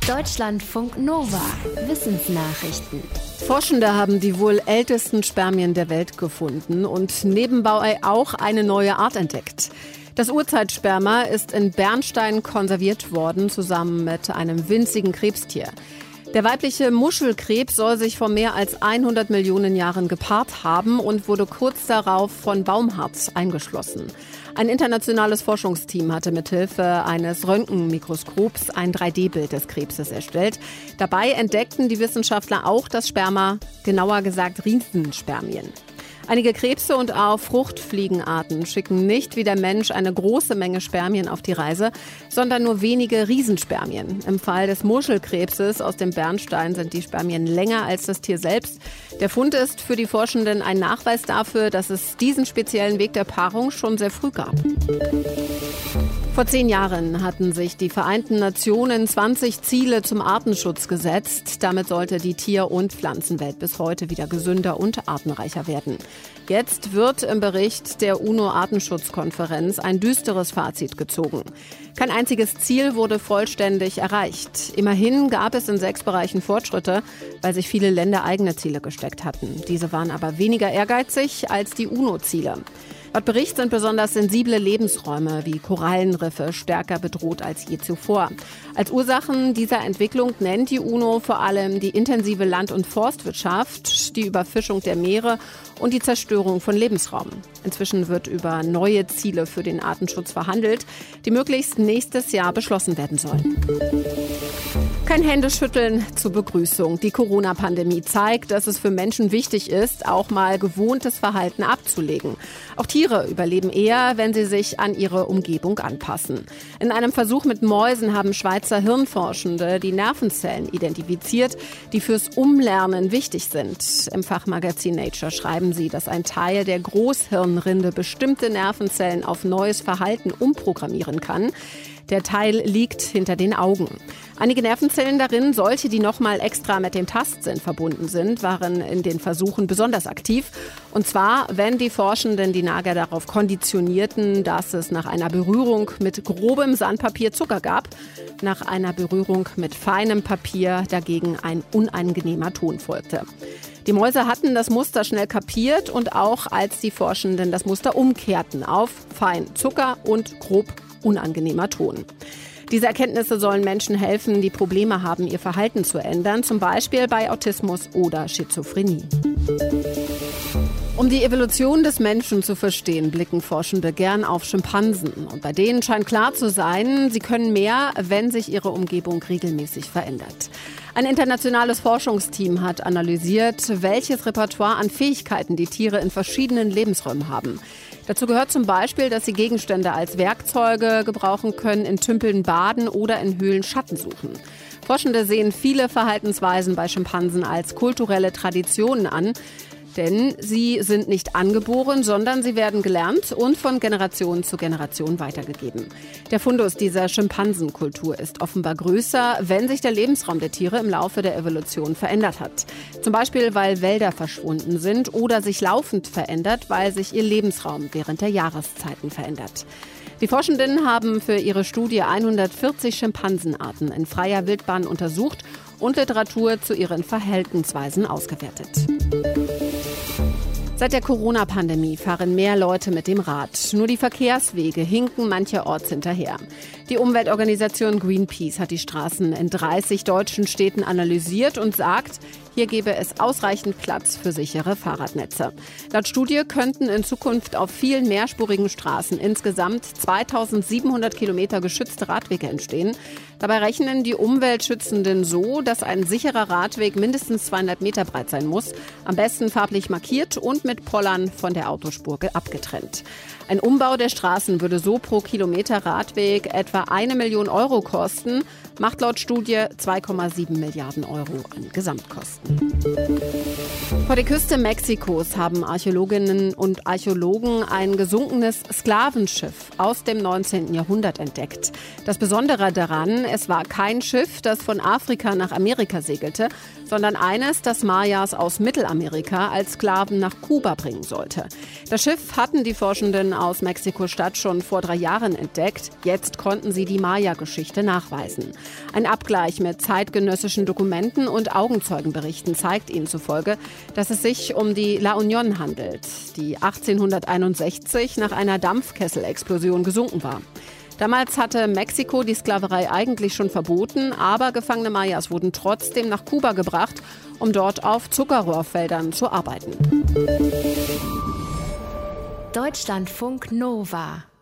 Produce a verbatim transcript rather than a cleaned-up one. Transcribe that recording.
Deutschlandfunk Nova. Wissensnachrichten. Forschende haben die wohl ältesten Spermien der Welt gefunden und nebenbei auch eine neue Art entdeckt. Das Urzeitsperma ist in Bernstein konserviert worden, zusammen mit einem winzigen Krebstier. Der weibliche Muschelkrebs soll sich vor mehr als hundert Millionen Jahren gepaart haben und wurde kurz darauf von Baumharz eingeschlossen. Ein internationales Forschungsteam hatte mithilfe eines Röntgenmikroskops ein drei D Bild des Krebses erstellt. Dabei entdeckten die Wissenschaftler auch das Sperma, genauer gesagt Riesenspermien. Einige Krebse und auch Fruchtfliegenarten schicken nicht wie der Mensch eine große Menge Spermien auf die Reise, sondern nur wenige Riesenspermien. Im Fall des Muschelkrebses aus dem Bernstein sind die Spermien länger als das Tier selbst. Der Fund ist für die Forschenden ein Nachweis dafür, dass es diesen speziellen Weg der Paarung schon sehr früh gab. Vor zehn Jahren hatten sich die Vereinten Nationen zwanzig Ziele zum Artenschutz gesetzt. Damit sollte die Tier- und Pflanzenwelt bis heute wieder gesünder und artenreicher werden. Jetzt wird im Bericht der UNO-Artenschutzkonferenz ein düsteres Fazit gezogen. Kein einziges Ziel wurde vollständig erreicht. Immerhin gab es in sechs Bereichen Fortschritte, weil sich viele Länder eigene Ziele gesteckt hatten. Diese waren aber weniger ehrgeizig als die UNO-Ziele. Laut Bericht sind besonders sensible Lebensräume wie Korallenriffe stärker bedroht als je zuvor. Als Ursachen dieser Entwicklung nennt die UNO vor allem die intensive Land- und Forstwirtschaft, die Überfischung der Meere und die Zerstörung von Lebensraum. Inzwischen wird über neue Ziele für den Artenschutz verhandelt, die möglichst nächstes Jahr beschlossen werden sollen. Kein Händeschütteln zur Begrüßung. Die Corona-Pandemie zeigt, dass es für Menschen wichtig ist, auch mal gewohntes Verhalten abzulegen. Auch Tiere überleben eher, wenn sie sich an ihre Umgebung anpassen. In einem Versuch mit Mäusen haben Schweizer Hirnforschende die Nervenzellen identifiziert, die fürs Umlernen wichtig sind. Im Fachmagazin Nature schreiben sie, dass ein Teil der Großhirnrinde bestimmte Nervenzellen auf neues Verhalten umprogrammieren kann. Der Teil liegt hinter den Augen. Einige Nervenzellen darin, solche, die nochmal extra mit dem Tastsinn verbunden sind, waren in den Versuchen besonders aktiv. Und zwar, wenn die Forschenden die Nager darauf konditionierten, dass es nach einer Berührung mit grobem Sandpapier Zucker gab, nach einer Berührung mit feinem Papier dagegen ein unangenehmer Ton folgte. Die Mäuse hatten das Muster schnell kapiert und auch als die Forschenden das Muster umkehrten auf fein Zucker und grob unangenehmer Ton. Diese Erkenntnisse sollen Menschen helfen, die Probleme haben, ihr Verhalten zu ändern, zum Beispiel bei Autismus oder Schizophrenie. Um die Evolution des Menschen zu verstehen, blicken Forschende gern auf Schimpansen. Und bei denen scheint klar zu sein, sie können mehr, wenn sich ihre Umgebung regelmäßig verändert. Ein internationales Forschungsteam hat analysiert, welches Repertoire an Fähigkeiten die Tiere in verschiedenen Lebensräumen haben. Dazu gehört zum Beispiel, dass sie Gegenstände als Werkzeuge gebrauchen können, in Tümpeln baden oder in Höhlen Schatten suchen. Forschende sehen viele Verhaltensweisen bei Schimpansen als kulturelle Traditionen an. Denn sie sind nicht angeboren, sondern sie werden gelernt und von Generation zu Generation weitergegeben. Der Fundus dieser Schimpansenkultur ist offenbar größer, wenn sich der Lebensraum der Tiere im Laufe der Evolution verändert hat. Zum Beispiel, weil Wälder verschwunden sind oder sich laufend verändert, weil sich ihr Lebensraum während der Jahreszeiten verändert. Die Forschenden haben für ihre Studie hundertvierzig Schimpansenarten in freier Wildbahn untersucht und Literatur zu ihren Verhaltensweisen ausgewertet. Seit der Corona-Pandemie fahren mehr Leute mit dem Rad. Nur die Verkehrswege hinken mancherorts hinterher. Die Umweltorganisation Greenpeace hat die Straßen in dreißig deutschen Städten analysiert und sagt, hier gebe es ausreichend Platz für sichere Fahrradnetze. Laut Studie könnten in Zukunft auf vielen mehrspurigen Straßen insgesamt zweitausendsiebenhundert Kilometer geschützte Radwege entstehen. Dabei rechnen die Umweltschützenden so, dass ein sicherer Radweg mindestens zweihundert Meter breit sein muss, am besten farblich markiert und mit Pollern von der Autospur abgetrennt. Ein Umbau der Straßen würde so pro Kilometer Radweg etwa eine Million Euro kosten, macht laut Studie zwei Komma sieben Milliarden Euro an Gesamtkosten. Vor der Küste Mexikos haben Archäologinnen und Archäologen ein gesunkenes Sklavenschiff aus dem neunzehnten Jahrhundert entdeckt. Das Besondere daran, es war kein Schiff, das von Afrika nach Amerika segelte, sondern eines, das Mayas aus Mittelamerika als Sklaven nach Kuba bringen sollte. Das Schiff hatten die Forschenden aus Mexiko-Stadt schon vor drei Jahren entdeckt. Jetzt konnten konnten sie die Maya-Geschichte nachweisen. Ein Abgleich mit zeitgenössischen Dokumenten und Augenzeugenberichten zeigt ihnen zufolge, dass es sich um die La Unión handelt, die achtzehnhunderteinundsechzig nach einer Dampfkesselexplosion gesunken war. Damals hatte Mexiko die Sklaverei eigentlich schon verboten, aber gefangene Mayas wurden trotzdem nach Kuba gebracht, um dort auf Zuckerrohrfeldern zu arbeiten. Deutschlandfunk Nova